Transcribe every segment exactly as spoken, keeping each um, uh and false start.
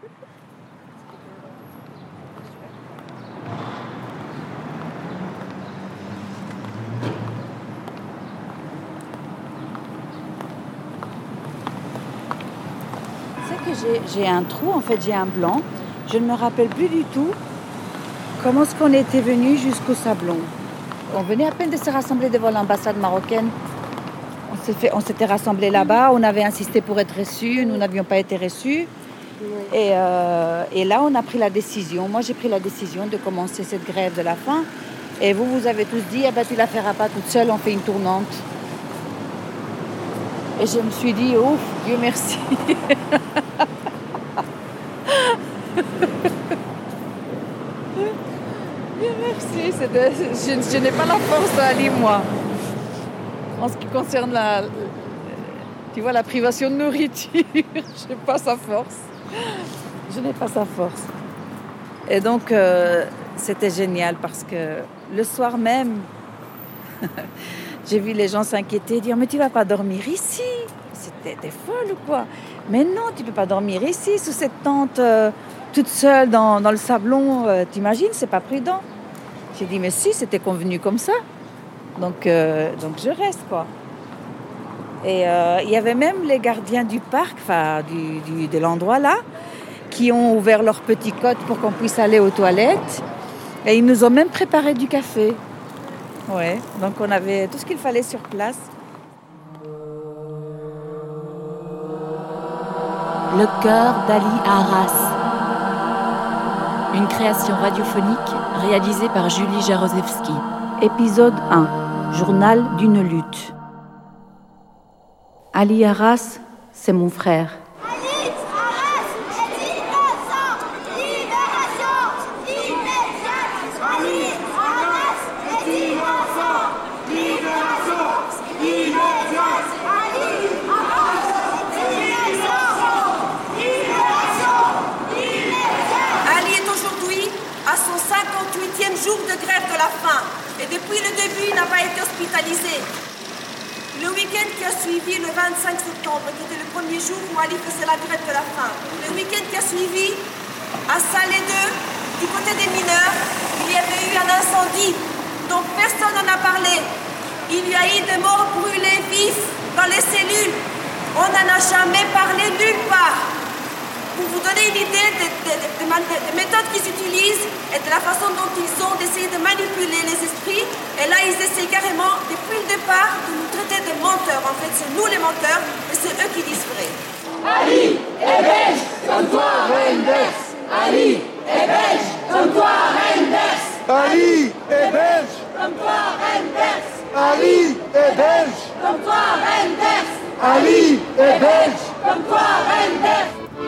Que j'ai, j'ai un trou, en fait j'ai un blanc. Je ne me rappelle plus du tout comment est-ce qu'on était venu jusqu'au Sablon. On venait à peine de se rassembler devant l'ambassade marocaine. On, s'est fait, on s'était rassemblés là-bas, on avait insisté pour être reçus, nous n'avions pas été reçus. Et, euh, et là on a pris la décision, moi j'ai pris la décision de commencer cette grève de la faim. Et vous, vous avez tous dit, ah ben tu la feras pas toute seule, on fait une tournante. Et je me suis dit, ouf, Dieu merci. Dieu merci. C'est de, je, je n'ai pas la force d'Ali, moi. En ce qui concerne la, tu vois, la privation de nourriture, je n'ai pas sa force. Je n'ai pas sa force. Et donc, euh, c'était génial parce que le soir même, j'ai vu les gens s'inquiéter, dire « Mais tu ne vas pas dormir ici ?» C'était t'es folle ou quoi? Mais non, tu ne peux pas dormir ici, sous cette tente, euh, toute seule dans, dans le Sablon. Euh, t'imagines, c'est pas prudent. J'ai dit « Mais si, c'était convenu comme ça. » Donc, euh, donc je reste, quoi. Et euh, il y avait même les gardiens du parc, enfin, du, du, de l'endroit là, qui ont ouvert leur petit code pour qu'on puisse aller aux toilettes. Et ils nous ont même préparé du café. Ouais, donc on avait tout ce qu'il fallait sur place. Le cœur d'Ali Arras. Une création radiophonique réalisée par Julie Jarosewski. Épisode un. Journal d'une lutte. Ali Arras, c'est mon frère. Ali Arras est innocent. Libération immédiate. Ali Arras est innocent. Libération immédiate. Ali Arras est innocent. Libération immédiate. Ali est aujourd'hui à son cinquante-huitième jour de grève de la faim et depuis le début il n'a pas été hospitalisé. Le week-end qui a suivi le vingt-cinq septembre, qui était le premier jour où Ali faisait la grève de la faim, le week-end qui a suivi, à Salé deux, du côté des mineurs, il y avait eu un incendie dont personne n'en a parlé. Il y a eu des morts brûlés vifs dans les cellules. On n'en a jamais parlé nulle part. Pour vous donner une idée des de, de, de, de, de méthodes qu'ils utilisent et de la façon dont ils ont d'essayer de manipuler les esprits, et là ils essaient carrément, depuis le départ, de nous traiter de menteurs. En fait, c'est nous les menteurs, et c'est eux qui disent vrai. Ali est belge, comme toi, Reinders. Ali est belge, comme toi, Reinders. Ali est belge, comme toi, Reinders. Ali est belge, comme toi, Reinders. Ali est belge, comme toi, Reinders.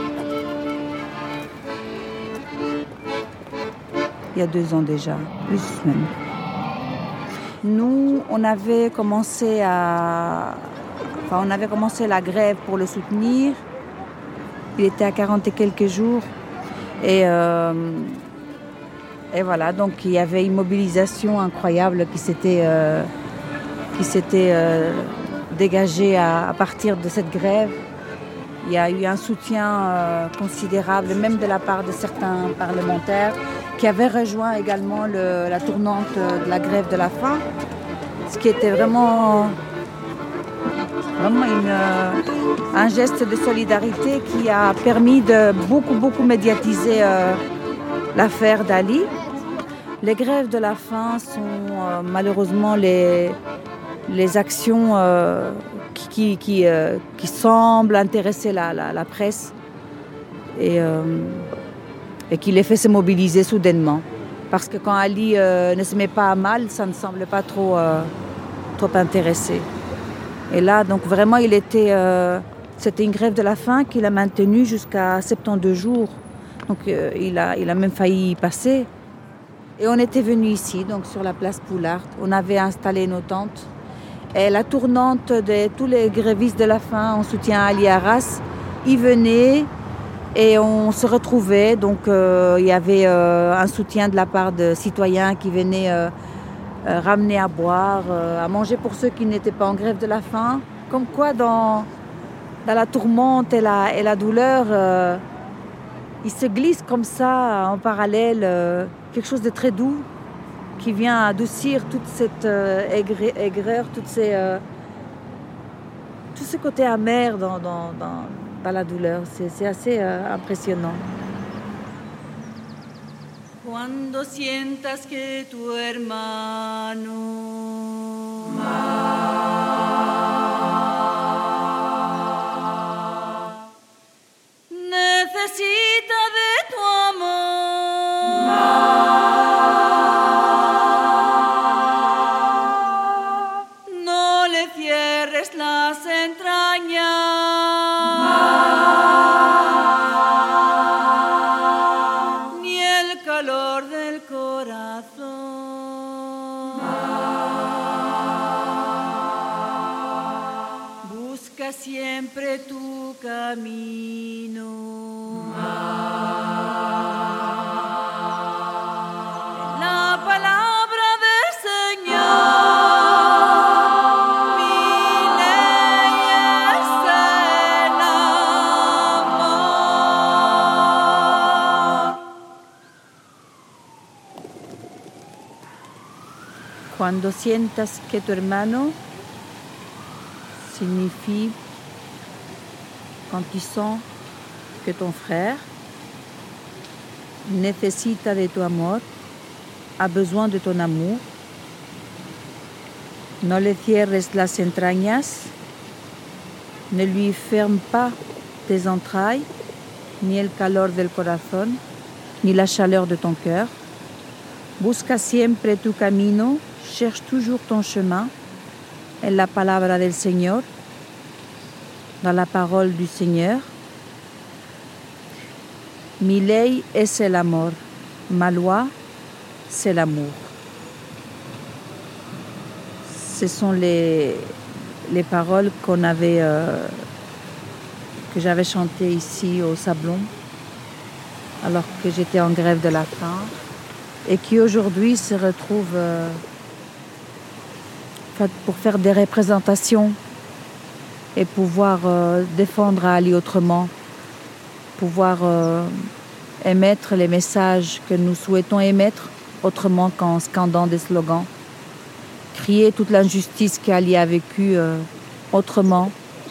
Il y a deux ans déjà, plus même. Nous, on avait commencé à... Enfin, on avait commencé la grève pour le soutenir. Il était à quarante et quelques jours. Et, euh... et voilà, donc il y avait une mobilisation incroyable qui s'était, euh... qui s'était euh... dégagée à... à partir de cette grève. Il y a eu un soutien euh, considérable, même de la part de certains parlementaires, qui avaient rejoint également le, la tournante de la grève de la faim, ce qui était vraiment, vraiment une, euh, un geste de solidarité qui a permis de beaucoup, beaucoup médiatiser euh, l'affaire d'Ali. Les grèves de la faim sont euh, malheureusement les, les actions euh, qui, qui, qui, euh, qui semblent intéresser la, la, la presse. Et, euh, et qui les fait se mobiliser soudainement. Parce que quand Ali euh, ne se met pas à mal, ça ne semble pas trop, euh, trop intéressé. Et là, donc vraiment, il était, euh, c'était une grève de la faim qu'il a maintenue jusqu'à soixante-douze jours. Donc euh, il, a, il a même failli y passer. Et on était venus ici, donc sur la place Poulard. On avait installé nos tentes. Et la tournante de tous les grévistes de la faim en soutien à Ali Arras, y venait. Et on se retrouvait, donc euh, il y avait euh, un soutien de la part de citoyens qui venaient euh, euh, ramener à boire, euh, à manger pour ceux qui n'étaient pas en grève de la faim. Comme quoi, dans, dans la tourmente et la, et la douleur, euh, il se glisse comme ça en parallèle euh, quelque chose de très doux qui vient adoucir toute cette euh, aigre- aigreur, toutes ces, euh, tout ce côté amer dans, dans, dans, dans la douleur. C'est, c'est assez euh, impressionnant. Cuando sientas que tu hermano necesita de tu amor, no le cierres las entrañas, ni el calor del corazón. Busca siempre tu camino. La palabra del Señor, mi ley es el amor. Cuando sientas que tu hermano signifie quand tu sens que ton frère necesita de tu amor, a besoin de ton amour. No le cierres las entrañas, ne lui ferme pas tes entrailles, ni el calor del corazón, ni la chaleur de ton cœur. Busca siempre tu camino, cherche toujours ton chemin, en la palabra del Señor, dans la parole du Seigneur. Mi ley es el amor, ma loi, c'est l'amour. Ce sont les, les paroles qu'on avait, euh, que j'avais chantées ici au Sablon, alors que j'étais en grève de la faim, et qui aujourd'hui se retrouvent euh, pour faire des représentations et pouvoir euh, défendre Ali autrement, pouvoir euh, émettre les messages que nous souhaitons émettre autrement qu'en scandant des slogans, crier toute l'injustice qu'Ali a vécue euh, autrement,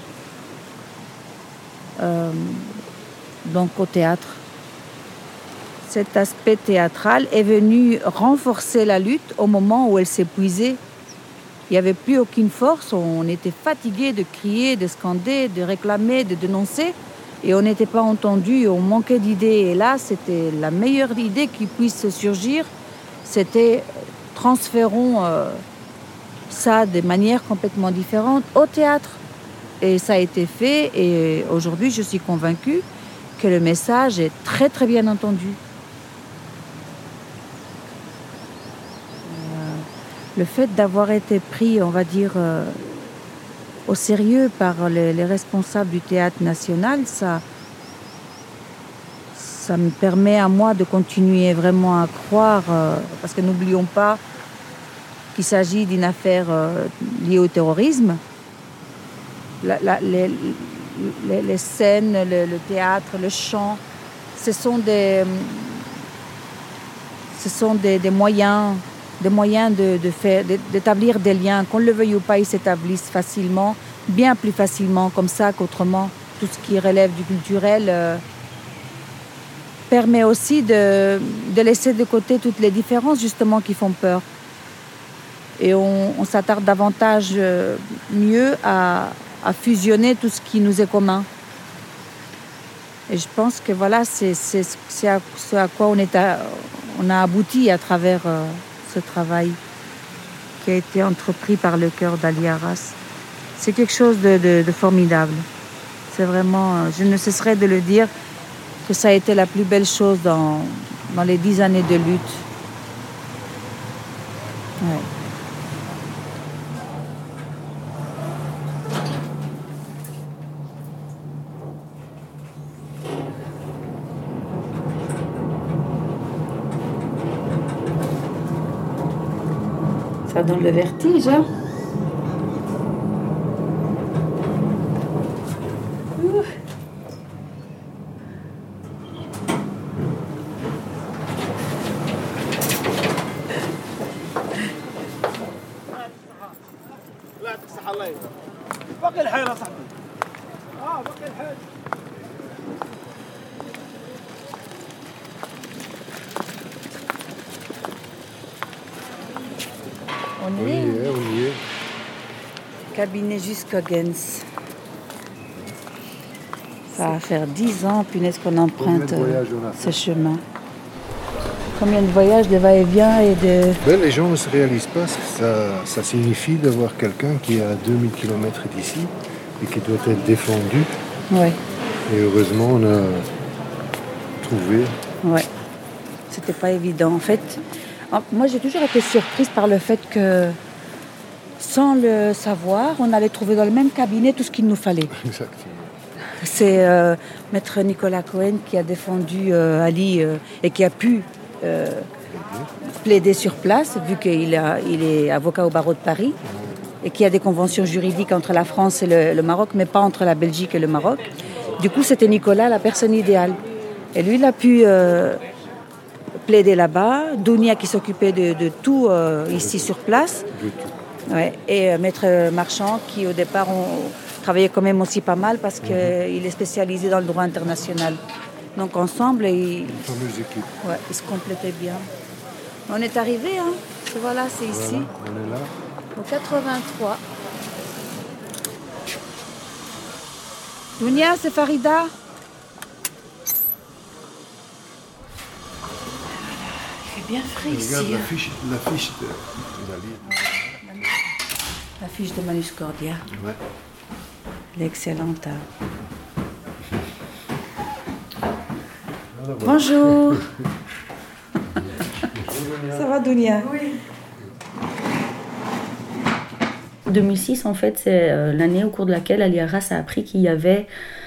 euh, donc au théâtre. Cet aspect théâtral est venu renforcer la lutte au moment où elle s'épuisait. Il n'y avait plus aucune force, on était fatigué de crier, de scander, de réclamer, de dénoncer, et on n'était pas entendu, on manquait d'idées. Et là, c'était la meilleure idée qui puisse surgir, c'était transférons euh, ça de manière complètement différente au théâtre. Et ça a été fait, et aujourd'hui, je suis convaincue que le message est très très bien entendu. Le fait d'avoir été pris, on va dire, euh, au sérieux par les, les responsables du Théâtre National, ça, ça me permet à moi de continuer vraiment à croire, euh, parce que n'oublions pas qu'il s'agit d'une affaire euh, liée au terrorisme. La, la, les, les, les scènes, le, le théâtre, le chant, ce sont des, ce sont des, des moyens... des moyens de, de faire, de, d'établir des liens, qu'on le veuille ou pas, ils s'établissent facilement, bien plus facilement comme ça qu'autrement. Tout ce qui relève du culturel euh, permet aussi de, de laisser de côté toutes les différences justement qui font peur. Et on, on s'attarde davantage euh, mieux à, à fusionner tout ce qui nous est commun. Et je pense que voilà, c'est, c'est, c'est à, ce à quoi on, est à, on a abouti à travers... Euh, ce travail qui a été entrepris par le cœur d'Ali Arras. C'est quelque chose de, de, de formidable. C'est vraiment, je ne cesserai de le dire, que ça a été la plus belle chose dans, dans les dix années de lutte. Ouais. Ça donne le vertige, hein? On y est, on y est. Cabinet jusqu'à Gens. Ça va faire dix ans, punaise, qu'on emprunte ce chemin. Combien de voyages, de va-et-vient et de... Ben, les gens ne se réalisent pas ce que ça, ça signifie d'avoir quelqu'un qui est à deux mille kilomètres d'ici et qui doit être défendu. Ouais. Et heureusement, on a trouvé. Ouais. C'était pas évident. En fait, moi, j'ai toujours été surprise par le fait que, sans le savoir, on allait trouver dans le même cabinet tout ce qu'il nous fallait. Exactement. C'est euh, Maître Nicolas Cohen qui a défendu euh, Ali euh, et qui a pu euh, plaider sur place, vu qu'il a, il est avocat au barreau de Paris et qui a des conventions juridiques entre la France et le, le Maroc, mais pas entre la Belgique et le Maroc. Du coup, c'était Nicolas la personne idéale. Et lui, il a pu euh, plaider là-bas. Dounia qui s'occupait de, de tout euh, ici sur place. Ouais. Et euh, Maître Marchand qui, au départ, on travaillait quand même aussi pas mal parce qu'il est spécialisé dans le droit international. Donc ensemble, ils, fameuse équipe. Ouais, ils se complétaient bien. On est arrivé, hein. Voilà, c'est voilà, ici. On est là. Au quatre-vingt-trois. Dounia, c'est Farida. Il fait bien frais ici. Regarde la fiche, la fiche de, de la livre. La fiche de Manuscordia. Ouais. L'excellente. Voilà, voilà. Bonjour. Ça va, Dounia? Oui. deux mille six, en fait, c'est euh, l'année au cours de laquelle Ali Arras a appris qu'il y avait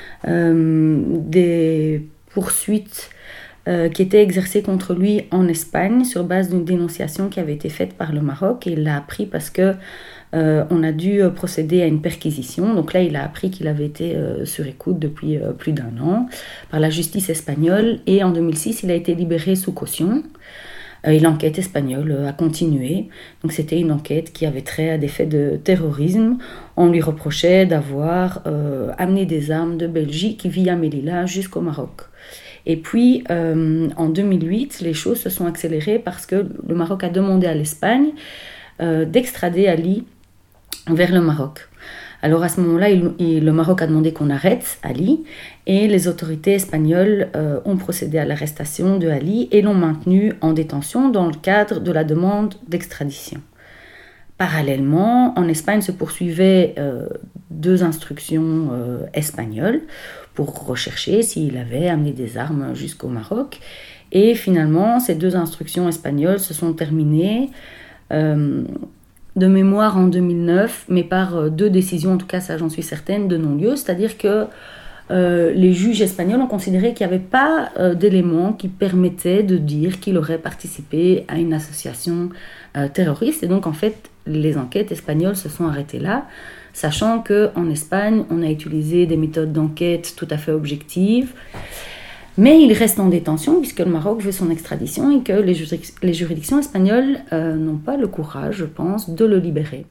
euh, des poursuites euh, qui étaient exercées contre lui en Espagne sur base d'une dénonciation qui avait été faite par le Maroc. Et il l'a appris parce que euh, on a dû procéder à une perquisition. Donc là, il a appris qu'il avait été euh, sur écoute depuis euh, plus d'un an par la justice espagnole. Et en deux mille six, il a été libéré sous caution. Et l'enquête espagnole a continué. Donc c'était une enquête qui avait trait à des faits de terrorisme. On lui reprochait d'avoir euh, amené des armes de Belgique via Melilla jusqu'au Maroc. Et puis euh, en deux mille huit, les choses se sont accélérées parce que le Maroc a demandé à l'Espagne euh, d'extrader Ali vers le Maroc. Alors à ce moment-là, il, il, le Maroc a demandé qu'on arrête Ali et les autorités espagnoles euh, ont procédé à l'arrestation de Ali et l'ont maintenu en détention dans le cadre de la demande d'extradition. Parallèlement, en Espagne se poursuivaient euh, deux instructions euh, espagnoles pour rechercher s'il avait amené des armes jusqu'au Maroc. Et finalement, ces deux instructions espagnoles se sont terminées euh, de mémoire en deux mille neuf, mais par deux décisions, en tout cas ça j'en suis certaine, de non-lieu, c'est-à-dire que euh, les juges espagnols ont considéré qu'il n'y avait pas euh, d'éléments qui permettaient de dire qu'il aurait participé à une association euh, terroriste, et donc en fait les enquêtes espagnoles se sont arrêtées là, sachant qu'en Espagne on a utilisé des méthodes d'enquête tout à fait objectives, mais il reste en détention puisque le Maroc veut son extradition et que les, juridic- les juridictions espagnoles euh, n'ont pas le courage, je pense, de le libérer.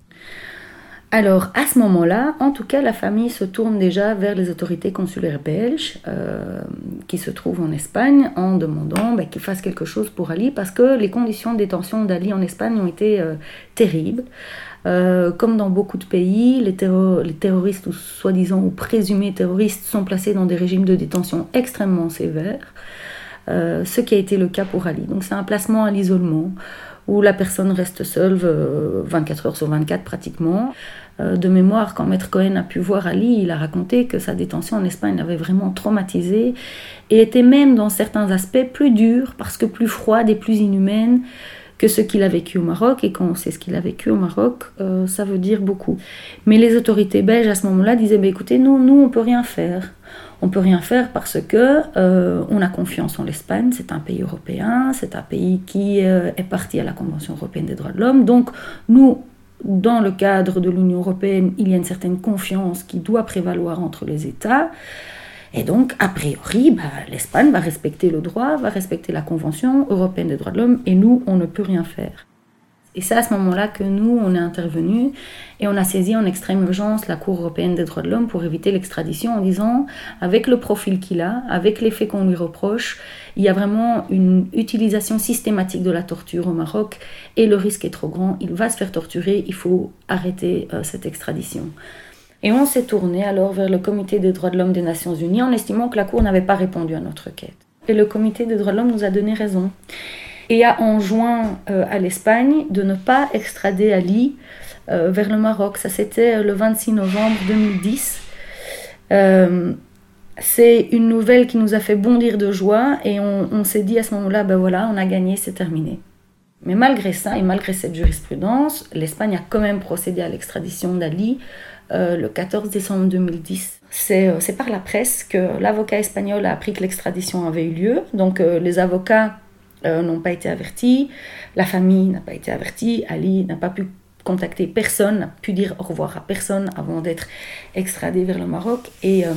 Alors, à ce moment-là, en tout cas, la famille se tourne déjà vers les autorités consulaires belges euh, qui se trouvent en Espagne en demandant bah, qu'ils fassent quelque chose pour Ali parce que les conditions de détention d'Ali en Espagne ont été euh, terribles. Euh, comme dans beaucoup de pays, les, terro- les terroristes, ou soi-disant ou présumés terroristes, sont placés dans des régimes de détention extrêmement sévères, euh, ce qui a été le cas pour Ali. Donc c'est un placement à l'isolement, où la personne reste seule euh, vingt-quatre heures sur vingt-quatre pratiquement. Euh, de mémoire, quand Maître Cohen a pu voir Ali, il a raconté que sa détention en Espagne l'avait vraiment traumatisé, et était même dans certains aspects plus dure, parce que plus froide et plus inhumaine, que ce qu'il a vécu au Maroc, et quand on sait ce qu'il a vécu au Maroc, euh, ça veut dire beaucoup. Mais les autorités belges à ce moment-là disaient bah, « écoutez, nous, nous, on peut rien faire. On peut rien faire parce que euh, on a confiance en l'Espagne, c'est un pays européen, c'est un pays qui euh, est parti à la Convention européenne des droits de l'homme. Donc nous, dans le cadre de l'Union européenne, il y a une certaine confiance qui doit prévaloir entre les États. Et donc, a priori, bah, l'Espagne va respecter le droit, va respecter la Convention européenne des droits de l'homme, et nous, on ne peut rien faire. » Et c'est à ce moment-là que nous, on est intervenus et on a saisi en extrême urgence la Cour européenne des droits de l'homme pour éviter l'extradition en disant, avec le profil qu'il a, avec les faits qu'on lui reproche, il y a vraiment une utilisation systématique de la torture au Maroc et le risque est trop grand, il va se faire torturer, il faut arrêter euh, cette extradition. Et on s'est tourné alors vers le Comité des droits de l'homme des Nations Unies en estimant que la Cour n'avait pas répondu à notre requête. Et le Comité des droits de l'homme nous a donné raison. Et a enjoint euh, à l'Espagne de ne pas extrader Ali euh, vers le Maroc. Ça, c'était le vingt-six novembre deux mille dix. Euh, c'est une nouvelle qui nous a fait bondir de joie et on, on s'est dit à ce moment-là, ben voilà, on a gagné, c'est terminé. Mais malgré ça et malgré cette jurisprudence, l'Espagne a quand même procédé à l'extradition d'Ali euh, le quatorze décembre deux mille dix. C'est, euh, c'est par la presse que l'avocat espagnol a appris que l'extradition avait eu lieu. Donc euh, les avocats Euh, n'ont pas été avertis, la famille n'a pas été avertie, Ali n'a pas pu contacter personne, n'a pu dire au revoir à personne avant d'être extradé vers le Maroc. Et euh,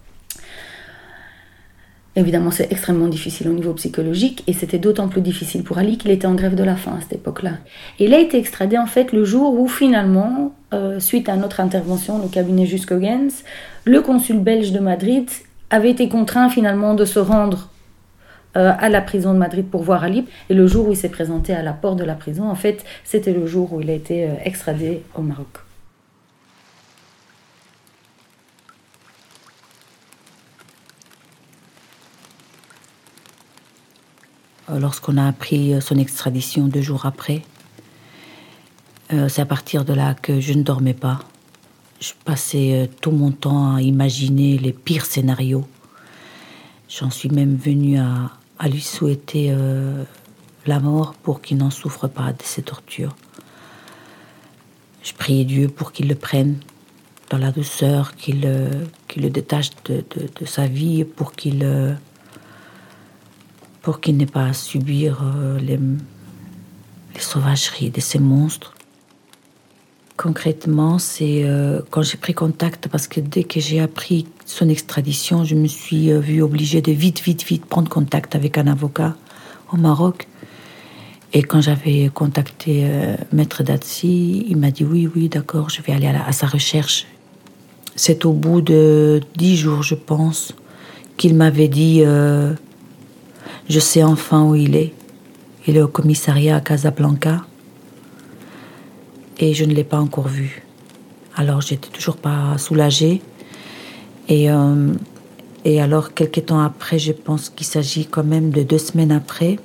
évidemment, c'est extrêmement difficile au niveau psychologique et c'était d'autant plus difficile pour Ali qu'il était en grève de la faim à cette époque-là. Et il a été extradé en fait le jour où finalement, euh, suite à notre intervention, le cabinet Juscogens, le consul belge de Madrid avait été contraint finalement de se rendre à la prison de Madrid pour voir Ali. Et le jour où il s'est présenté à la porte de la prison, en fait, c'était le jour où il a été extradé au Maroc. Lorsqu'on a appris son extradition deux jours après, euh, c'est à partir de là que je ne dormais pas. Je passais tout mon temps à imaginer les pires scénarios. J'en suis même venue à à lui souhaiter euh, la mort pour qu'il n'en souffre pas de ces tortures. Je priais Dieu pour qu'il le prenne dans la douceur, qu'il, euh, qu'il le détache de, de, de sa vie, pour qu'il, euh, pour qu'il n'ait pas à subir euh, les, les sauvageries de ces monstres. Concrètement, c'est euh, quand j'ai pris contact, parce que dès que j'ai appris son extradition, je me suis euh, vue obligée de vite, vite, vite prendre contact avec un avocat au Maroc. Et quand j'avais contacté euh, Maître Datsi, il m'a dit oui, oui, d'accord, je vais aller à, la, à sa recherche. C'est au bout de dix jours, je pense, qu'il m'avait dit euh, je sais enfin où il est. Il est au commissariat à Casablanca. Et je ne l'ai pas encore vu. Alors, j'étais toujours pas soulagée. Et, euh, et alors, quelques temps après, je pense qu'il s'agit quand même de deux semaines après,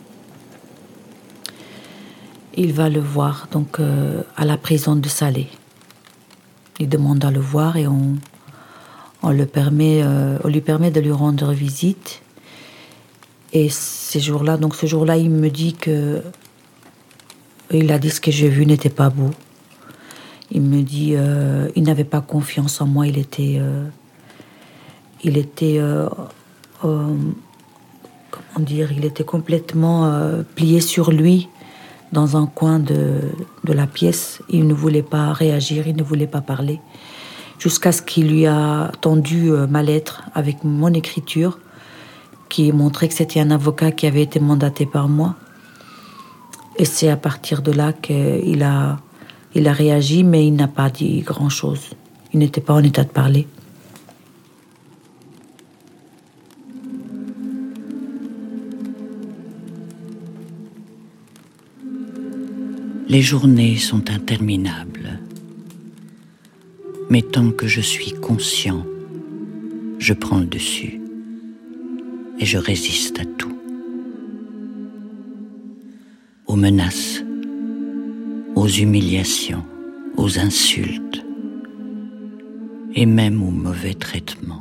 il va le voir, donc, euh, à la prison de Salé. Il demande à le voir et on, on, le permet, euh, on lui permet de lui rendre visite. Et ces jours-là, donc ce jour-là, il me dit que il a dit ce que j'ai vu n'était pas beau. Il me dit, euh, il n'avait pas confiance en moi. Il était, euh, il était, euh, euh, comment dire, il était complètement euh, plié sur lui dans un coin de, de la pièce. Il ne voulait pas réagir, il ne voulait pas parler, jusqu'à ce qu'il lui a tendu euh, ma lettre avec mon écriture, qui montrait que c'était un avocat qui avait été mandaté par moi. Et c'est à partir de là qu'il a, il a réagi, mais il n'a pas dit grand-chose. Il n'était pas en état de parler. Les journées sont interminables. Mais tant que je suis conscient, je prends le dessus et je résiste à tout. Aux menaces, aux humiliations, aux insultes et même aux mauvais traitements.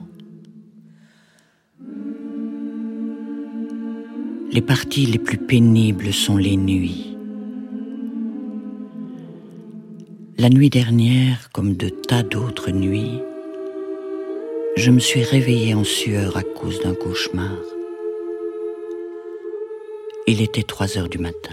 Les parties les plus pénibles sont les nuits. La nuit dernière, comme de tas d'autres nuits, je me suis réveillée en sueur à cause d'un cauchemar. Il était trois heures du matin.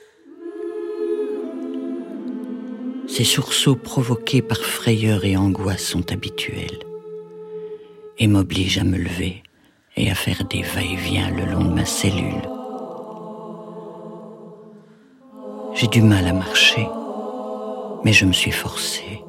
Ces sursauts provoqués par frayeur et angoisse sont habituels et m'obligent à me lever et à faire des va-et-vient le long de ma cellule. J'ai du mal à marcher, mais je me suis forcée.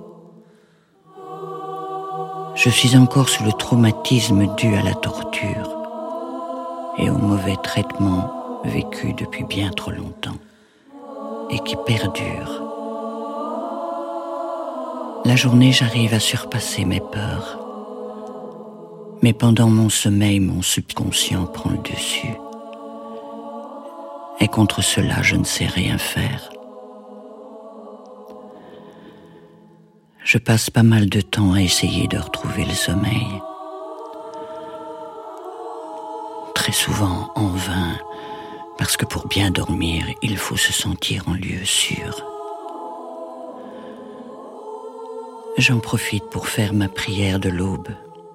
Je suis encore sous le traumatisme dû à la torture et au mauvais traitement vécu depuis bien trop longtemps et qui perdure. La journée, j'arrive à surpasser mes peurs. Mais pendant mon sommeil, mon subconscient prend le dessus. Et contre cela, je ne sais rien faire. Je passe pas mal de temps à essayer de retrouver le sommeil. Très souvent en vain, parce que pour bien dormir, il faut se sentir en lieu sûr. J'en profite pour faire ma prière de l'aube.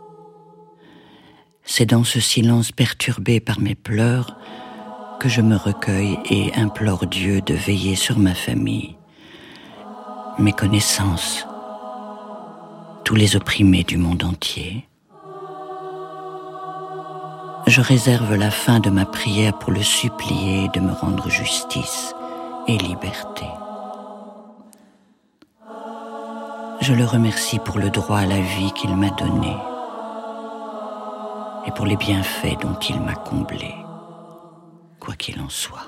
C'est dans ce silence perturbé par mes pleurs que je me recueille et implore Dieu de veiller sur ma famille, mes connaissances, tous les opprimés du monde entier. Je réserve la fin de ma prière pour le supplier de me rendre justice et liberté. Je le remercie pour le droit à la vie qu'il m'a donné et pour les bienfaits dont il m'a comblé, quoi qu'il en soit.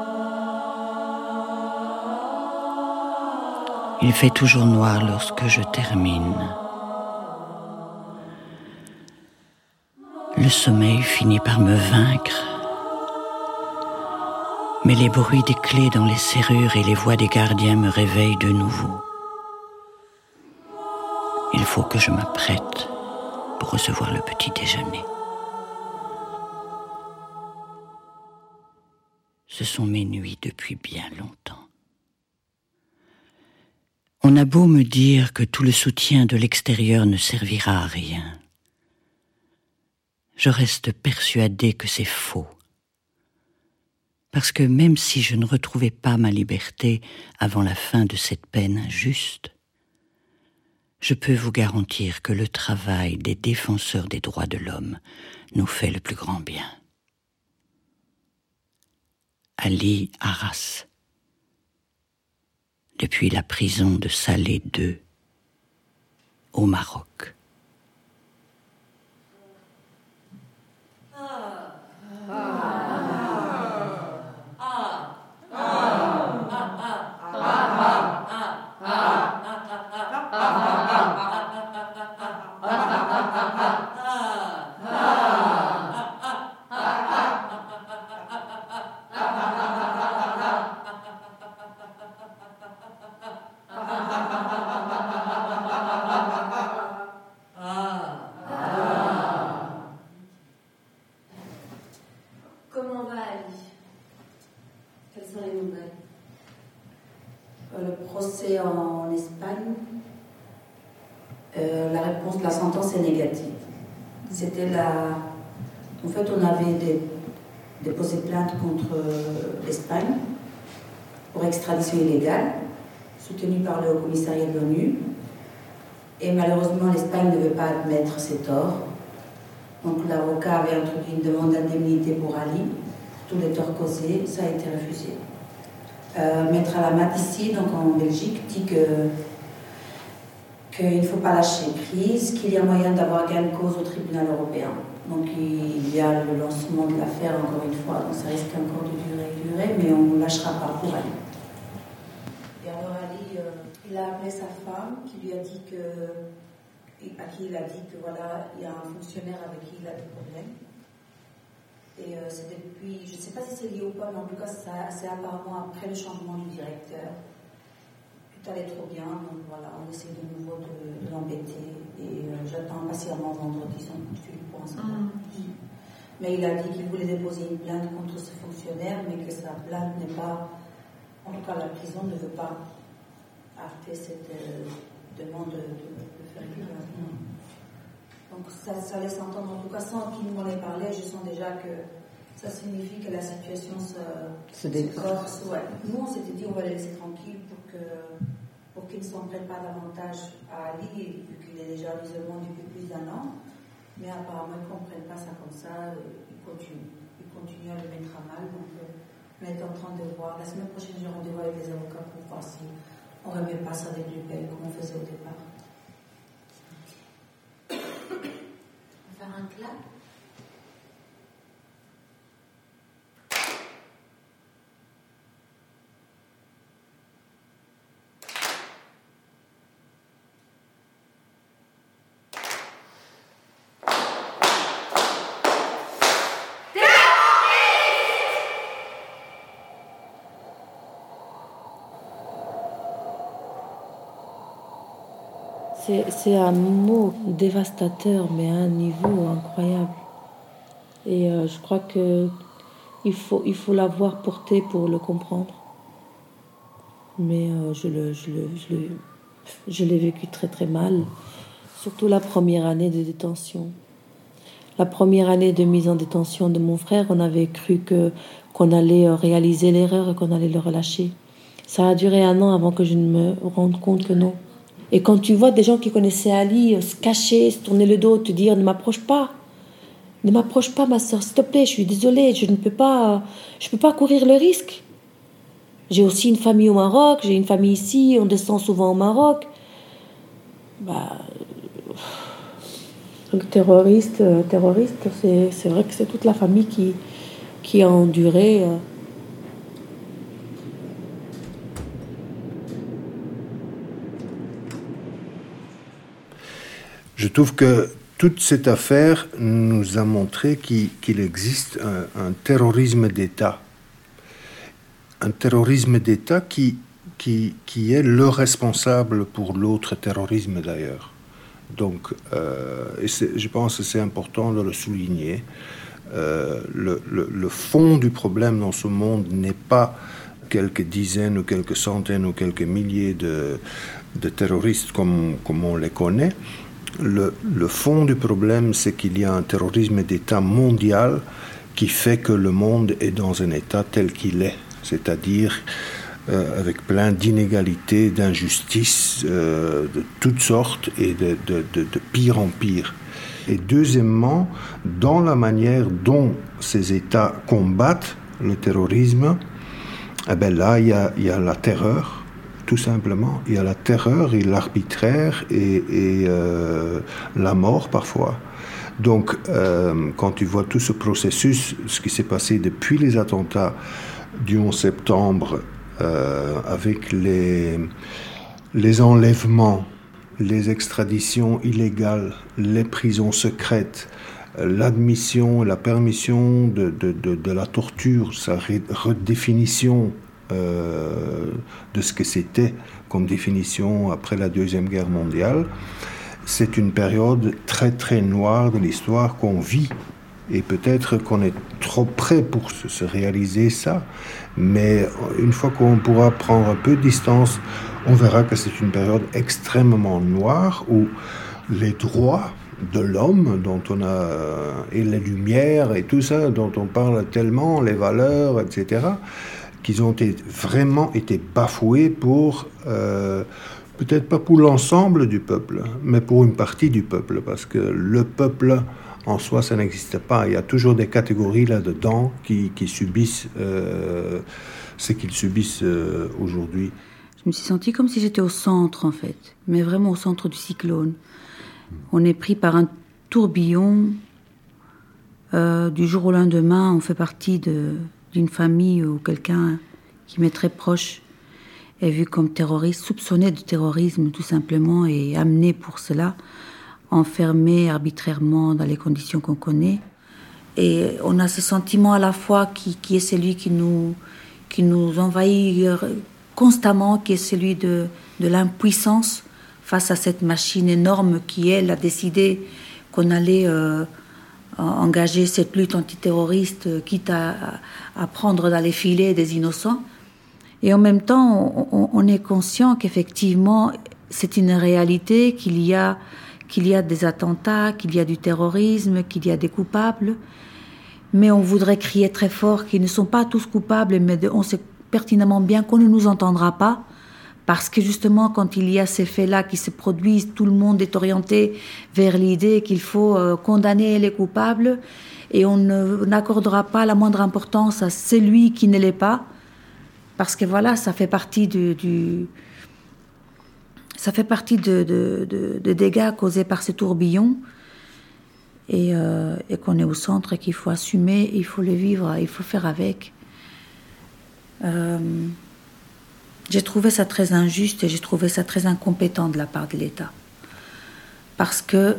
Il fait toujours noir lorsque je termine. Le sommeil finit par me vaincre, mais les bruits des clés dans les serrures et les voix des gardiens me réveillent de nouveau. Il faut que je m'apprête pour recevoir le petit déjeuner. Ce sont mes nuits depuis bien longtemps. On a beau me dire que tout le soutien de l'extérieur ne servira à rien. Je reste persuadée que c'est faux. Parce que même si je ne retrouvais pas ma liberté avant la fin de cette peine injuste, je peux vous garantir que le travail des défenseurs des droits de l'homme nous fait le plus grand bien. Ali Arras, depuis la prison de Salé deux, au Maroc. Comment va Ali? Quelles sont les nouvelles? Le procès en Espagne, euh, la réponse de la sentence est négative. C'était la... En fait, on avait des... déposé plainte contre euh, l'Espagne pour extradition illégale, soutenue par le Haut-Commissariat de l'ONU. Et malheureusement, l'Espagne ne veut pas admettre ses torts. Donc l'avocat avait introduit une demande d'indemnité pour Ali, tous les torts causés, ça a été refusé. Euh, Maître Alamat ici, donc en Belgique, dit que qu'il ne faut pas lâcher prise, qu'il y a moyen d'avoir gain de cause au tribunal européen. Donc il y a le lancement de l'affaire encore une fois, donc ça risque encore de durer et durer, mais on ne lâchera pas pour Ali. Et alors Ali, euh, il a appelé sa femme qui lui a dit que, à qui il a dit que voilà, il y a un fonctionnaire avec qui il a des problèmes. Et euh, c'est depuis, je ne sais pas si c'est lié ou pas, mais en tout cas c'est apparemment après le changement du directeur. Tout allait trop bien, donc voilà, on essaie de nouveau de, de l'embêter. Et euh, j'attends patiemment vendredi son coup de fil pour en savoir plus. Mais il a dit qu'il voulait déposer une plainte contre ce fonctionnaire, mais que sa plainte n'est pas, en tout cas la prison ne veut pas acter cette euh, demande de, de, de faire une plainte. Donc ça, ça laisse entendre, en tout cas sans qu'il m'en ait parlé, je sens déjà que ça signifie que la situation se, se décorse. Ouais. Nous, on s'était dit on va les laisser tranquilles pour, que, pour qu'ils ne s'en prennent pas davantage à Ali, vu qu'il est déjà en isolement depuis plus d'un an. Mais apparemment, ils ne comprennent pas ça comme ça, ils continuent, ils continuent à le mettre à mal. Donc, euh, On est en train de voir. La semaine prochaine, j'ai rendez-vous avec les avocats pour voir si on ne remet pas ça avec du pelle comme on faisait au départ. On va faire un clap. C'est, c'est un mot dévastateur, mais à un niveau incroyable. Et euh, je crois qu'il faut, il faut l'avoir porté pour le comprendre. Mais euh, je, le, je, le, je, le, je l'ai vécu très très mal. Surtout la première année de détention. La première année de mise en détention de mon frère, on avait cru que, qu'on allait réaliser l'erreur et qu'on allait le relâcher. Ça a duré un an avant que je ne me rende compte que non. Et quand tu vois des gens qui connaissaient Ali se cacher, se tourner le dos, te dire « Ne m'approche pas, ne m'approche pas ma soeur, s'il te plaît, je suis désolée, je ne peux pas, je peux pas courir le risque. » J'ai aussi une famille au Maroc, j'ai une famille ici, on descend souvent au Maroc. Bah, donc terroriste, terroriste c'est, c'est vrai que c'est toute la famille qui, qui a enduré. Euh, Je trouve que toute cette affaire nous a montré qu'il, qu'il existe un, un terrorisme d'État. Un terrorisme d'État qui, qui, qui est le responsable pour l'autre terrorisme d'ailleurs. Donc, euh, et c'est, je pense que c'est important de le souligner. Euh, le, le, le fond du problème dans ce monde n'est pas quelques dizaines ou quelques centaines ou quelques milliers de, de terroristes comme, comme on les connaît. Le, le fond du problème, c'est qu'il y a un terrorisme d'État mondial qui fait que le monde est dans un état tel qu'il est, c'est-à-dire euh, avec plein d'inégalités, d'injustices euh, de toutes sortes et de, de, de, de pire en pire. Et deuxièmement, dans la manière dont ces États combattent le terrorisme, eh ben là, il y a, il y a la terreur. Tout simplement, il y a la terreur et l'arbitraire et, et euh, la mort parfois. Donc, euh, quand tu vois tout ce processus, ce qui s'est passé depuis les attentats du onze septembre, euh, avec les, les enlèvements, les extraditions illégales, les prisons secrètes, l'admission, la permission de, de, de, de la torture, sa redéfinition Euh, de ce que c'était comme définition après la Deuxième Guerre mondiale. C'est une période très très noire de l'histoire qu'on vit et peut-être qu'on est trop près pour se, se réaliser ça, mais une fois qu'on pourra prendre un peu de distance, on verra que c'est une période extrêmement noire où les droits de l'homme dont on a et les lumières et tout ça dont on parle tellement, les valeurs, et cetera, qu'ils ont été, vraiment été bafoués pour, euh, peut-être pas pour l'ensemble du peuple, mais pour une partie du peuple, parce que le peuple en soi, ça n'existe pas. Il y a toujours des catégories là-dedans qui, qui subissent euh, ce qu'ils subissent euh, aujourd'hui. Je me suis sentie comme si j'étais au centre, en fait, mais vraiment au centre du cyclone. On est pris par un tourbillon. Euh, du jour au lendemain, on fait partie de... d'une famille ou quelqu'un qui m'est très proche est vu comme terroriste, soupçonné de terrorisme tout simplement et amené pour cela, enfermé arbitrairement dans les conditions qu'on connaît. Et on a ce sentiment à la fois qui, qui est celui qui nous, qui nous envahit constamment, qui est celui de, de l'impuissance face à cette machine énorme qui, elle, a décidé qu'on allait... Euh, engager cette lutte antiterroriste, quitte à, à prendre dans les filets des innocents. Et en même temps, on, on est conscient qu'effectivement, c'est une réalité, qu'il y a, qu'il y a des attentats, qu'il y a du terrorisme, qu'il y a des coupables. Mais on voudrait crier très fort qu'ils ne sont pas tous coupables, mais de, on sait pertinemment bien qu'on ne nous entendra pas. Parce que justement, quand il y a ces faits-là qui se produisent, tout le monde est orienté vers l'idée qu'il faut euh, condamner les coupables Et on ne, n'accordera pas la moindre importance à celui qui ne l'est pas, parce que voilà, ça fait partie du... du ça fait partie de, de, de, de dégâts causés par ces tourbillons, et, euh, et qu'on est au centre et qu'il faut assumer, il faut le vivre, il faut faire avec. Euh, j'ai trouvé ça très injuste et j'ai trouvé ça très incompétent de la part de l'État. Parce que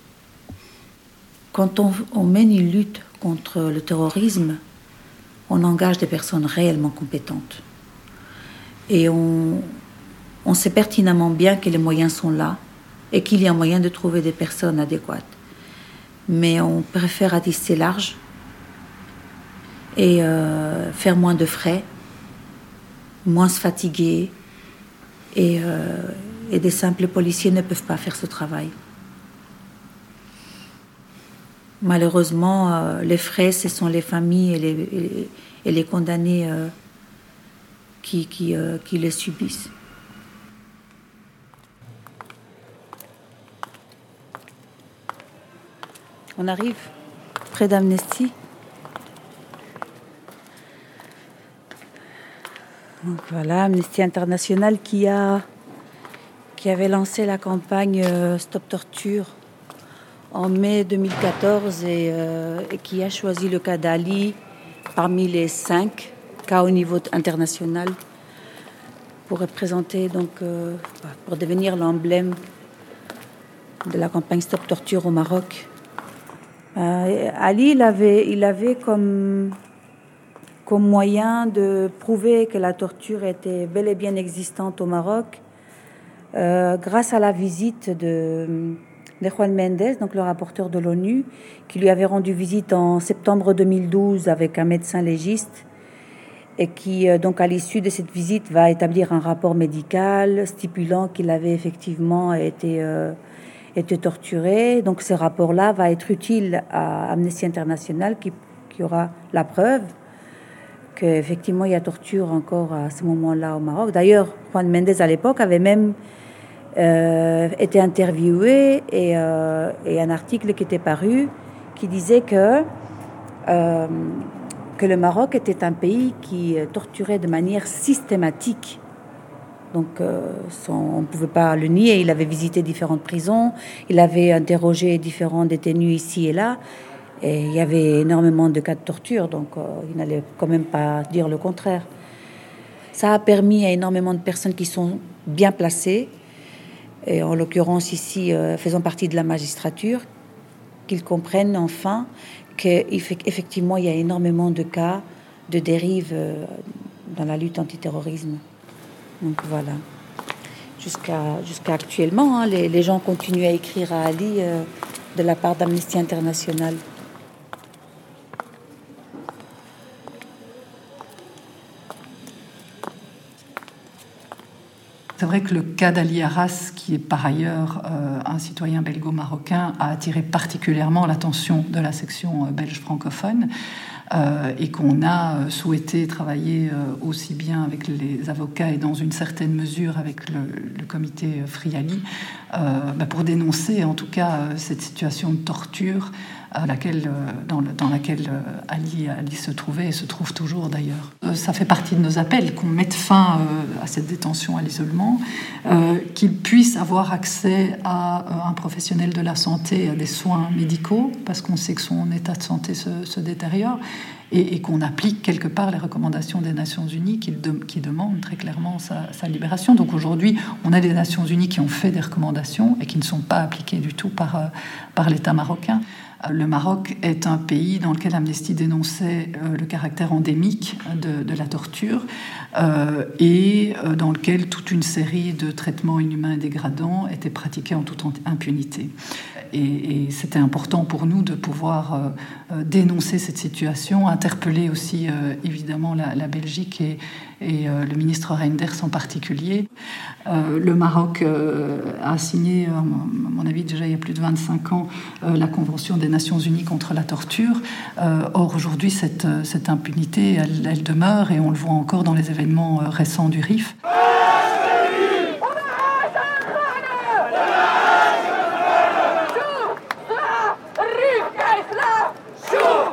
quand on, on mène une lutte contre le terrorisme, on engage des personnes réellement compétentes. Et on, on sait pertinemment bien que les moyens sont là et qu'il y a moyen de trouver des personnes adéquates. Mais on préfère ratisser large et euh, faire moins de frais, moins se fatiguer. Et, euh, et des simples policiers ne peuvent pas faire ce travail. Malheureusement, euh, les frais, ce sont les familles et les, et les, et les condamnés euh, qui, qui, euh, qui les subissent. On arrive près d'Amnesty. Donc voilà, Amnesty International qui, a, qui avait lancé la campagne euh, Stop Torture en mai deux mille quatorze et, euh, et qui a choisi le cas d'Ali parmi les cinq cas au niveau international pour représenter, donc, euh, pour devenir l'emblème de la campagne Stop Torture au Maroc. Euh, Ali, il avait, il avait comme, comme moyen de prouver que la torture était bel et bien existante au Maroc euh, grâce à la visite de, de Juan Méndez, donc le rapporteur de l'ONU, qui lui avait rendu visite en septembre deux mille douze avec un médecin légiste et qui, euh, donc, à l'issue de cette visite, va établir un rapport médical stipulant qu'il avait effectivement été... Euh, été torturé. Donc ce rapport-là va être utile à Amnesty International qui, qui aura la preuve qu'effectivement il y a torture encore à ce moment-là au Maroc. D'ailleurs, Juan Méndez à l'époque avait même euh, été interviewé et, euh, et un article qui était paru qui disait que, euh, que le Maroc était un pays qui torturait de manière systématique. Donc, euh, son, on ne pouvait pas le nier. Il avait visité différentes prisons, il avait interrogé différents détenus ici et là, et il y avait énormément de cas de torture, donc euh, il n'allait quand même pas dire le contraire. Ça a permis à énormément de personnes qui sont bien placées, et en l'occurrence ici, euh, faisant partie de la magistrature, qu'ils comprennent enfin qu'effectivement, il y a énormément de cas de dérive euh, dans la lutte antiterrorisme. Donc voilà, jusqu'à, jusqu'à actuellement, hein, les, les gens continuent à écrire à Ali euh, de la part d'Amnesty International. C'est vrai que le cas d'Ali Arras, qui est par ailleurs euh, un citoyen belgo-marocain, a attiré particulièrement l'attention de la section euh, belge francophone. Euh, et qu'on a souhaité travailler euh, aussi bien avec les avocats et dans une certaine mesure avec le, le comité Free Ali euh, bah pour dénoncer en tout cas euh, cette situation de torture à laquelle, euh, dans, le, dans laquelle euh, Ali, Ali se trouvait et se trouve toujours d'ailleurs. Euh, ça fait partie de nos appels qu'on mette fin euh, à cette détention, à l'isolement, euh, qu'il puisse avoir accès à euh, un professionnel de la santé, à des soins médicaux, parce qu'on sait que son état de santé se, se détériore, et, et qu'on applique quelque part les recommandations des Nations Unies qui, de, qui demandent très clairement sa, sa libération. Donc aujourd'hui, on a des Nations Unies qui ont fait des recommandations et qui ne sont pas appliquées du tout par, euh, par l'État marocain. Le Maroc est un pays dans lequel Amnesty dénonçait euh, le caractère endémique de, de la torture euh, et euh, dans lequel toute une série de traitements inhumains et dégradants étaient pratiqués en toute impunité. Et, et c'était important pour nous de pouvoir euh, euh, dénoncer cette situation, interpeller aussi euh, évidemment la, la Belgique et, et euh, le ministre Reinders en particulier. Euh, le Maroc euh, a signé, à mon avis déjà il y a plus de vingt-cinq ans, euh, la Convention des Nations Unies contre la torture. Euh, or aujourd'hui cette, cette impunité elle, elle demeure et on le voit encore dans les événements euh, récents du R I F. Shoot!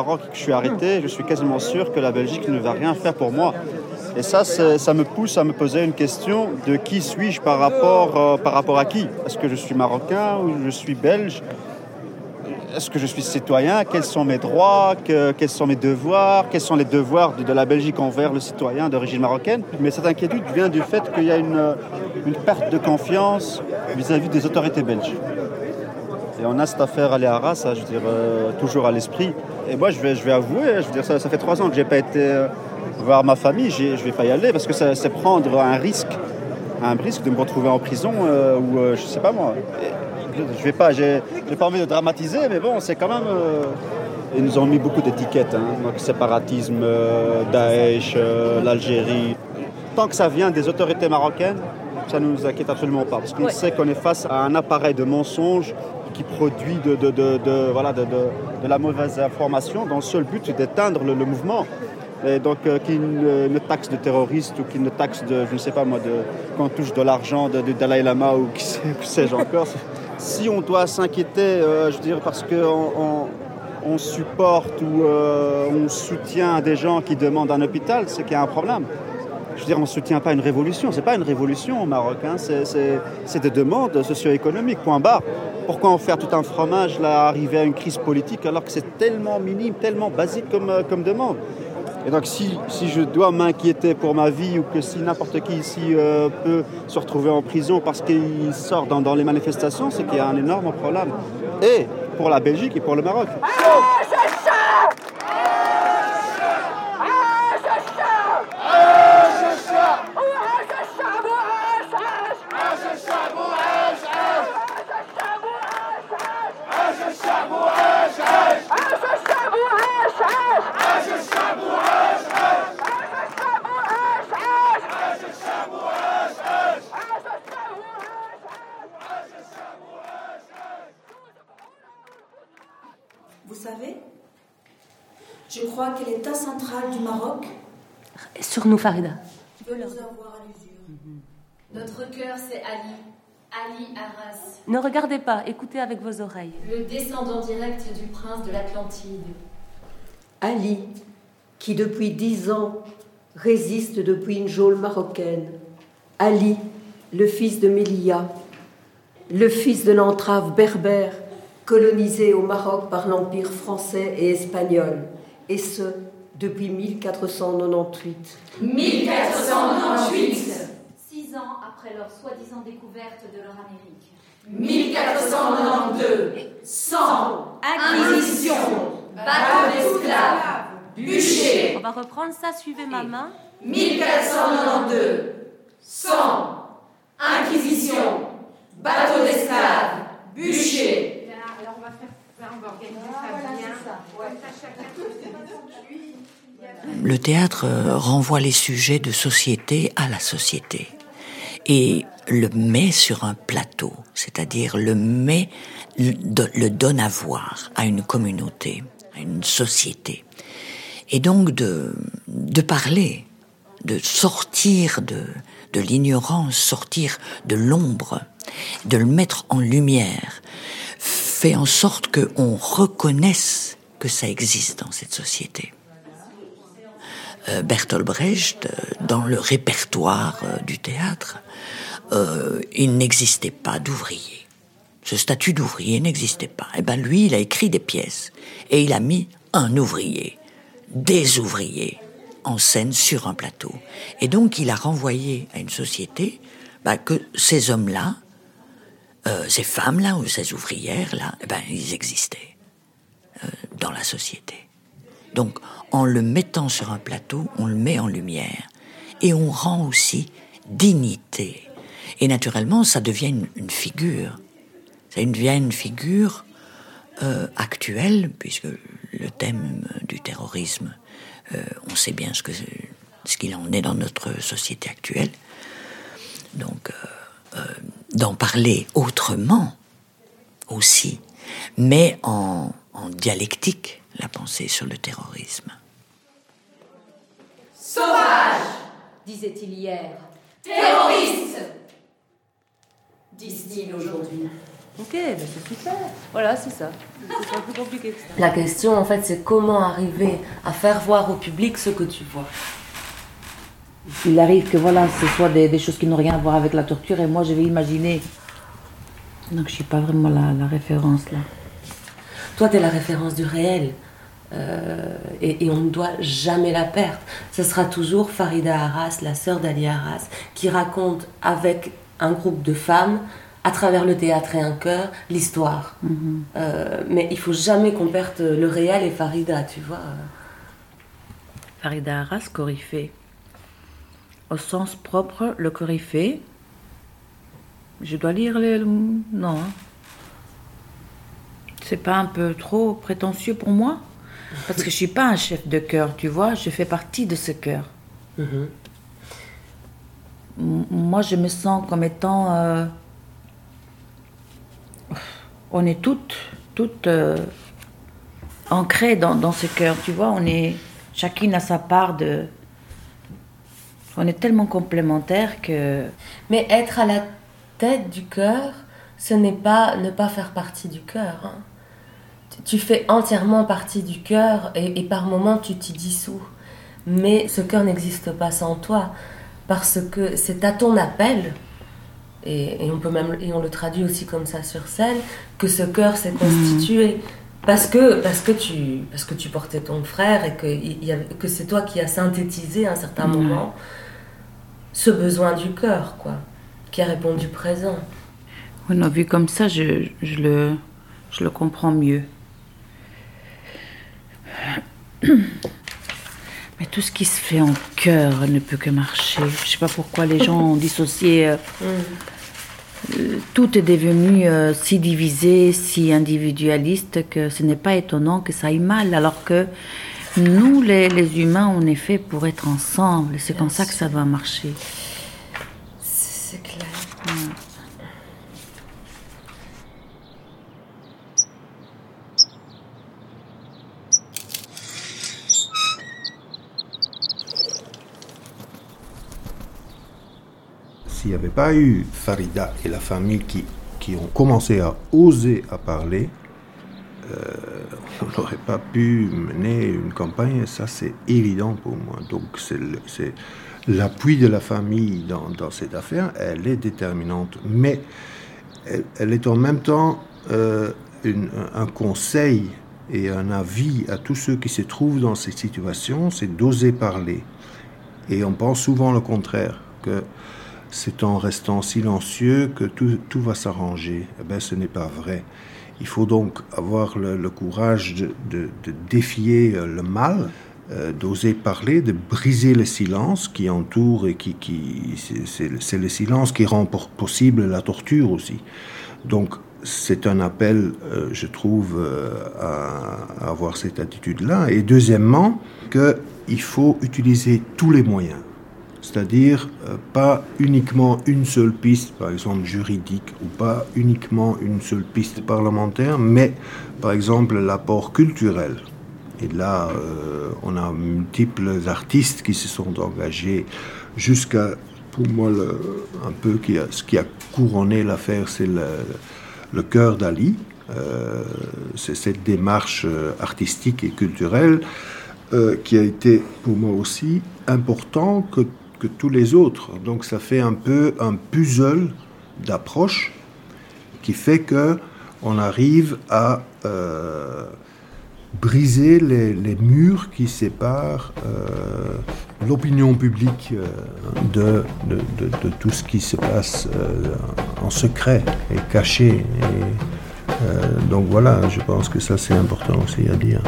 Maroc et que je suis arrêté, je suis quasiment sûr que la Belgique ne va rien faire pour moi. Et ça, ça me pousse à me poser une question de qui suis-je par rapport, euh, par rapport à qui ? Est-ce que je suis marocain ou je suis belge ? Est-ce que je suis citoyen ? Quels sont mes droits ? que, Quels sont mes devoirs ? Quels sont les devoirs de, de la Belgique envers le citoyen d'origine marocaine ? Mais cette inquiétude vient du fait qu'il y a une, une perte de confiance vis-à-vis des autorités belges. Et on a cette affaire Ali Arras, je veux dire, euh, toujours à l'esprit. Et moi, je vais, je vais avouer, je veux dire, ça, ça fait trois ans que je n'ai pas été euh, voir ma famille, je ne vais pas y aller parce que ça, c'est prendre un risque, un risque de me retrouver en prison euh, ou euh, je ne sais pas moi. Et, je vais pas, j'ai, j'ai pas envie de dramatiser, mais bon, c'est quand même... Euh, ils nous ont mis beaucoup d'étiquettes, hein, donc séparatisme, euh, Daesh, euh, l'Algérie. Tant que ça vient des autorités marocaines, ça ne nous inquiète absolument pas, parce qu'on ouais. sait qu'on est face à un appareil de mensonges qui produit de, de, de, de, voilà, de, de, de la mauvaise information, dont le seul but est d'éteindre le, le mouvement. Et donc, euh, qui ne, ne taxe de terroristes ou qui ne taxe de, je ne sais pas moi, de, qu'on touche de l'argent de, de Dalai Lama ou qui, sait, qui sais-je encore. Si on doit s'inquiéter, euh, je veux dire, parce qu'on on, on supporte ou euh, on soutient des gens qui demandent un hôpital, c'est qu'il y a un problème. Je veux dire, on ne soutient pas une révolution. Ce n'est pas une révolution au Maroc. Hein. C'est, c'est, c'est des demandes socio-économiques, point barre. Pourquoi en faire tout un fromage, là, arriver à une crise politique, alors que c'est tellement minime, tellement basique comme, comme demande. Et donc, si, si je dois m'inquiéter pour ma vie ou que si n'importe qui ici euh, peut se retrouver en prison parce qu'il sort dans, dans les manifestations, c'est qu'il y a un énorme problème. Et pour la Belgique et pour le Maroc. Vous savez, je crois que l'État central du Maroc... Sur nous, Farida. veut leur avoir à l'usure. Mm-hmm. Notre cœur, c'est Ali. Ali Arras. Ne regardez pas, écoutez avec vos oreilles. Le descendant direct du prince de l'Atlantide. Ali, qui depuis dix ans résiste depuis une geôle marocaine. Ali, le fils de Melia, le fils de l'entrave berbère, colonisé au Maroc par l'Empire français et espagnol, et ce, depuis mille quatre cent quatre-vingt-dix-huit. mille quatre cent quatre-vingt-dix-huit Six ans après leur soi-disant découverte de leur Amérique. mille quatre cent quatre-vingt-douze Sang, Inquisition, bateau d'esclaves, bûcher. On va reprendre ça, suivez ma main. mille quatre cent quatre-vingt-douze Sang, Inquisition, bateau d'esclaves, bûcher. Alors on va faire ça, on va organiser ça bien. Le théâtre renvoie les sujets de société à la société et le met sur un plateau, c'est-à-dire le met, le donne à voir à une communauté, à une société. Et donc de, de parler, de sortir de, de l'ignorance, sortir de l'ombre, de le mettre en lumière, fait en sorte qu'on reconnaisse que ça existe dans cette société. Euh, Bertolt Brecht, dans le répertoire euh, du théâtre, euh, il n'existait pas d'ouvrier. Ce statut d'ouvrier n'existait pas. Et ben lui, il a écrit des pièces et il a mis un ouvrier, des ouvriers en scène sur un plateau. Et donc il a renvoyé à une société ben, que ces hommes-là, euh, ces femmes-là ou ces ouvrières-là, eh ben ils existaient euh, dans la société. Donc, en le mettant sur un plateau, on le met en lumière. Et on rend aussi dignité. Et naturellement, ça devient une, une figure. Ça devient une figure euh, actuelle, puisque le thème du terrorisme, euh, on sait bien ce, que, ce qu'il en est dans notre société actuelle. Donc, euh, euh, d'en parler autrement aussi, mais en, en dialectique, la pensée sur le terrorisme. Sauvage, disait-il hier. Terroriste, disent-ils aujourd'hui. Ok, ben c'est super. Voilà, c'est ça. C'est pas plus compliqué que ça. La question, en fait, c'est comment arriver à faire voir au public ce que tu vois. Il arrive que voilà, ce soit des, des choses qui n'ont rien à voir avec la torture et moi je vais imaginer. Donc je suis pas vraiment la, la référence là. Toi, tu es la référence du réel. Euh, et, et on ne doit jamais la perdre. Ce sera toujours Farida Arras, la sœur d'Ali Arras, qui raconte avec un groupe de femmes, à travers le théâtre et un chœur, l'histoire. Mm-hmm. Euh, mais il faut jamais qu'on perde le réel et Farida, tu vois. Farida Arras, coryphée. Au sens propre, le coryphée. Je dois lire les... Non. Hein. C'est pas un peu trop prétentieux pour moi? Parce que je suis pas un chef de chœur, tu vois. Je fais partie de ce chœur. Mm-hmm. M- moi, je me sens comme étant... Euh... On est toutes, toutes euh, ancrées dans, dans ce chœur, tu vois. On est... Chacune a sa part de... On est tellement complémentaires que... Mais être à la tête du chœur, ce n'est pas ne pas faire partie du chœur. Hein. Tu fais entièrement partie du chœur et, et par moments tu t'y dissous. Mais ce chœur n'existe pas sans toi, parce que c'est à ton appel, et, et, on peut même, et on le traduit aussi comme ça sur scène, que ce chœur s'est constitué. Mmh. Parce que, parce, que tu, parce que tu portais ton frère et que, il y avait, que c'est toi qui as synthétisé à un certain mmh. moment ce besoin du cœur, quoi, qui a répondu présent. Oui, non, vu comme ça, je, je, le, je le comprends mieux. Mais tout ce qui se fait en cœur ne peut que marcher. Je ne sais pas pourquoi les gens ont dissocié. Euh, mmh. euh, tout est devenu euh, si divisé, si individualiste que ce n'est pas étonnant que ça aille mal. Alors que nous, les, les humains, on est fait pour être ensemble. C'est Bien comme sûr. Ça que ça doit marcher. C'est clair. Ouais. S'il n'y avait pas eu Farida et la famille qui, qui ont commencé à oser à parler, euh, on n'aurait pas pu mener une campagne, et ça c'est évident pour moi. Donc c'est, le, c'est l'appui de la famille dans, dans cette affaire, elle est déterminante, mais elle, elle est en même temps euh, une, un conseil et un avis à tous ceux qui se trouvent dans cette situation, c'est d'oser parler. Et on pense souvent le contraire, que c'est en restant silencieux que tout, tout va s'arranger. Eh bien, ce n'est pas vrai. Il faut donc avoir le, le courage de, de, de défier le mal, euh, d'oser parler, de briser le silence qui entoure et qui... qui c'est, c'est, c'est le silence qui rend pour, possible la torture aussi. Donc, c'est un appel, euh, je trouve, euh, à, à avoir cette attitude-là. Et deuxièmement, qu'il faut utiliser tous les moyens. C'est-à-dire euh, pas uniquement une seule piste, par exemple juridique, ou pas uniquement une seule piste parlementaire, mais par exemple l'apport culturel. Et là, euh, on a multiples artistes qui se sont engagés jusqu'à, pour moi, le, un peu qui a, ce qui a couronné l'affaire, c'est le, le chœur d'Ali. Euh, c'est cette démarche artistique et culturelle euh, qui a été pour moi aussi important que que tous les autres. Donc ça fait un peu un puzzle d'approche qui fait que on arrive à euh, briser les, les murs qui séparent euh, l'opinion publique euh, de, de, de, de tout ce qui se passe euh, en secret et caché. Et, euh, donc voilà, je pense que ça c'est important aussi à dire.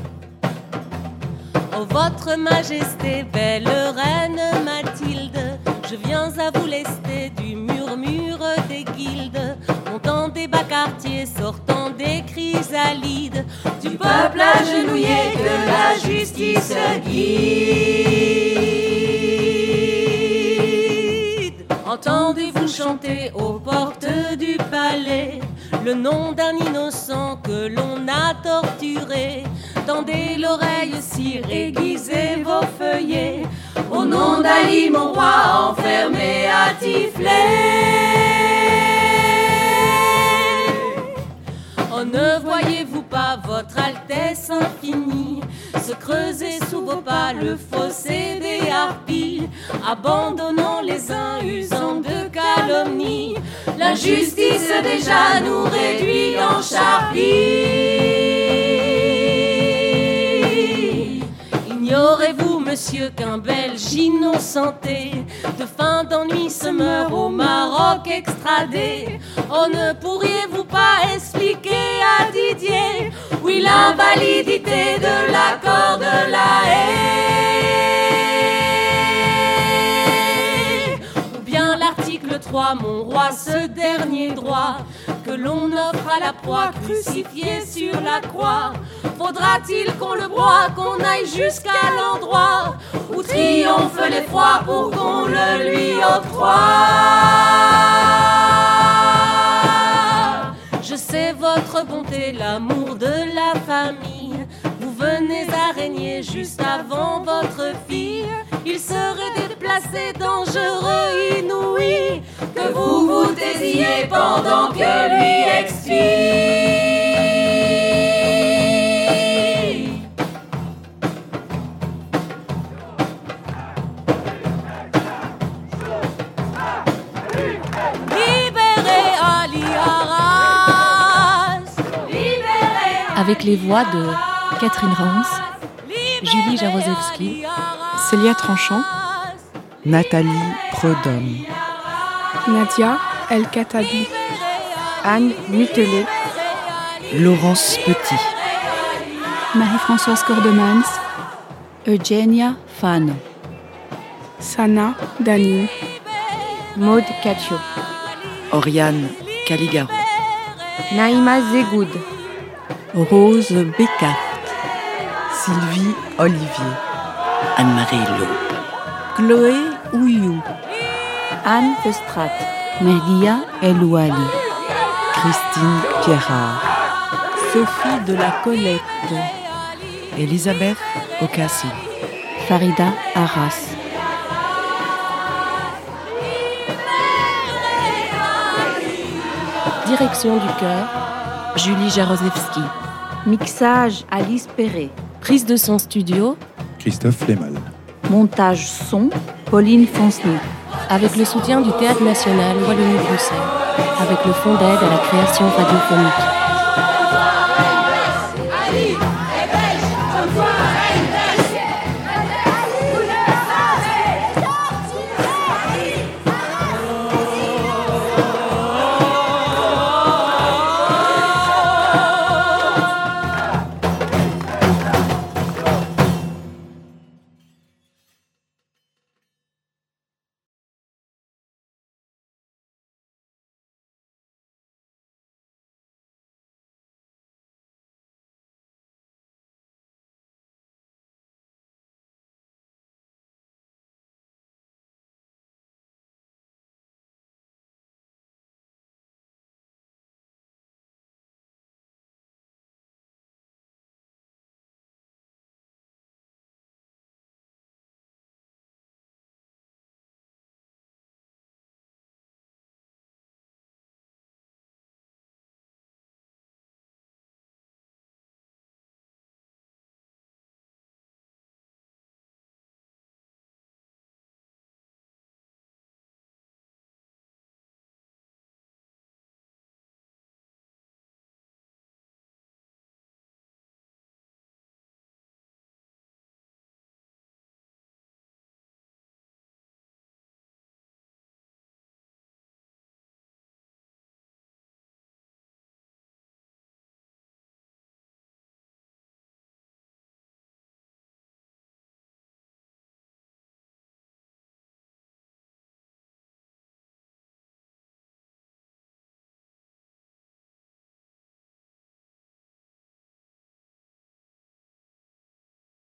Votre Majesté, belle reine Mathilde, je viens à vous lester du murmure des guildes, montant des bas quartiers, sortant des chrysalides, du peuple agenouillé que la justice guide. Entendez-vous chanter aux portes du palais le nom d'un innocent que l'on a torturé? Tendez l'oreille, sire, aiguisez vos feuillets. Au nom d'Ali, mon roi, enfermé à Tiflé. Oh, ne voyez-vous pas votre Altesse infinie se creuser sous vos pas le fossé des harpies, abandonnant les uns, usant de calomnie. L'injustice déjà nous réduit en charpie. Ignorez-vous, monsieur, qu'un Belge innocenté de faim d'ennui se meurt au Maroc extradé? Oh, ne pourriez-vous pas expliquer à Didier, oui, l'invalidité de l'accord de la haie? Ou bien l'article trois, mon roi, ce dernier droit que l'on offre à la proie crucifiée sur la croix. Faudra-t-il qu'on le broie, qu'on aille jusqu'à l'endroit où triomphe l'effroi pour qu'on le lui octroie? Je sais votre bonté, l'amour de la famille. Vous venez à régner juste avant votre fille. Il serait déplacé, dangereux, inouï que vous vous taisiez pendant que lui expire. Avec les voix de Catherine Rance, Julie Jarosewski, Célia Tranchant, Nathalie Prudhomme, Nadia El Katabi, Anne Mutelet, Laurence Petit, Marie-Françoise Cordemans, Eugenia Fano, Sana Dani, Maud Cacio, Oriane Caligaro, Naïma Zegoud, Rose Bécart, Sylvie Olivier, Anne-Marie Laupe, Chloé Ouillou, Anne Festrat, Merguia Elouali, Christine Pierrard, Sophie de la Colette, Elisabeth Ocassi, Farida Arras. Direction du chœur, Julie Jarosewski. Mixage, Alice Perret. Prise de son studio, Christophe Flemal. Montage son, Pauline Foncenay. Avec le soutien du Théâtre National Wallonie-Bruxelles. Avec le Fonds d'aide à la création radiophonique.